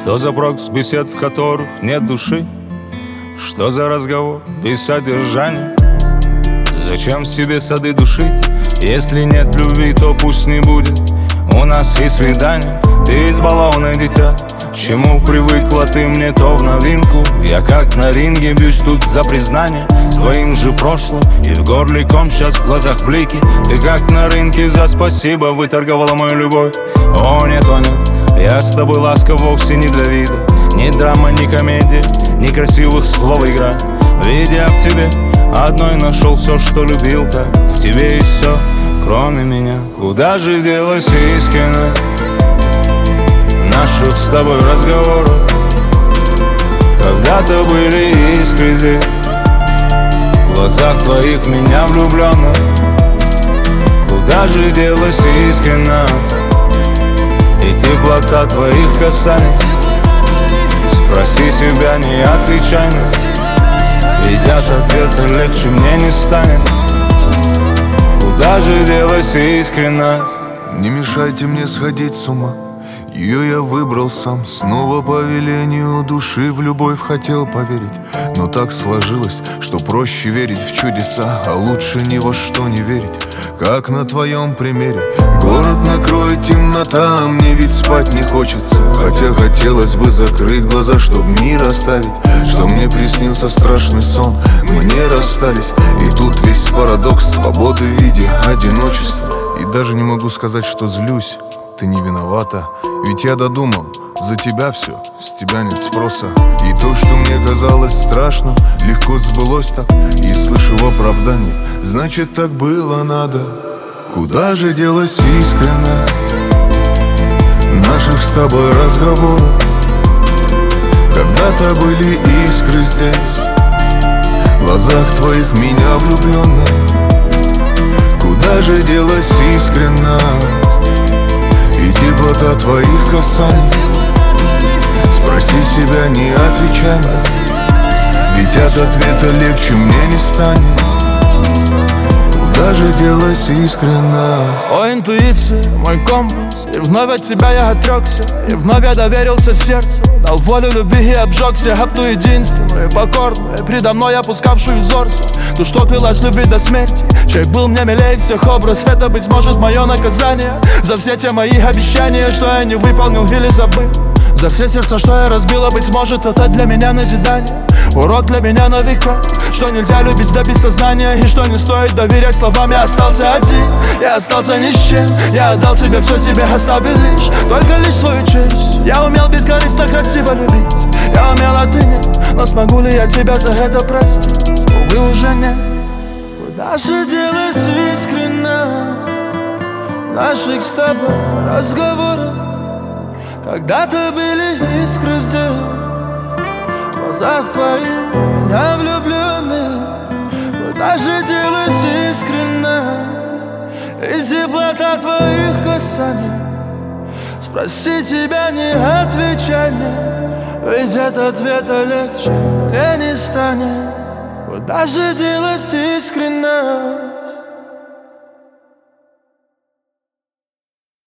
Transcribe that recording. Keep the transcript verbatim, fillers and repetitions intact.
Что за прокс бесед, в которых нет души? Что за разговор без содержания? Зачем себе сады душить? Если нет любви, то пусть не будет у нас и свидания. Ты избалованное дитя, чему привыкла ты, мне то в новинку. Я как на ринге бьюсь тут за признание с твоим же прошлым, и в горле ком, сейчас в глазах блики. Ты как на рынке за спасибо выторговала мою любовь. О нет, о нет, я с тобой ласков вовсе не для вида. Ни драма, ни комедия, ни красивых слов игра. Видя в тебе одной нашел все, что любил так. В тебе есть все, кроме меня. Куда же делась искренность наших с тобой разговоров? Когда-то были искры здесь, в глазах твоих в меня влюбленно. Куда же делась искренность и теплота твоих касаний? Спроси себя, не отвечай мне, ведь от ответа легче мне не станет. Куда же делась искренность? Не мешайте мне сходить с ума, ее я выбрал сам. Снова по велению души в любовь хотел поверить, но так сложилось, что проще верить в чудеса, а лучше ни во что не верить. Как на твоем примере город накроет темнота, а мне ведь спать не хочется. Хотя хотелось бы закрыть глаза, чтоб мир оставить, что мне приснился страшный сон. Мы не расстались, и тут весь парадокс свободы в виде одиночества. И даже не могу сказать, что злюсь, ты не виновата, ведь я додумал, за тебя все, с тебя нет спроса. И то, что мне казалось страшным, легко сбылось так. И слышу в оправдании, значит так было надо. Куда же делась искренность наших с тобой разговоров? Когда-то были искры здесь, в глазах твоих меня влюбленно. Куда же делась искренность и теплота твоих касаний? Спроси себя, не отвечай мне, ведь от ответа легче мне не станет. Куда же делась искренность? О, интуиция, мой компас, и вновь от тебя я отрекся, и вновь я доверился сердцу, дал волю любви и обжегся об ту единственную, покорную, предо мной опускавшую взор, ту, что клялась любви до смерти, чей был мне милее всех образ. Это, быть может, мое наказание за все те мои обещания, что я не выполнил или забыл, за все сердца, что я разбила. Быть может, это для меня назидание, урок для меня на века, что нельзя любить до бессознания, и что не стоит доверять словам. Я остался один, я остался ни с чем, я отдал тебе все, себе оставил лишь, только лишь свою честь. Я умел бескорыстно красиво любить, я умел, а ты нет, но смогу ли я тебя за это простить? Увы, уже нет. Куда же делась искренно наших с тобой разговоров? Когда-то были искры здесь, в глазах твоих меня влюбленных. Куда же делась искренность и теплота твоих касаний? Спроси себя, не отвечай мне, ведь от ответа легче мне не станет. Куда же делась искренность?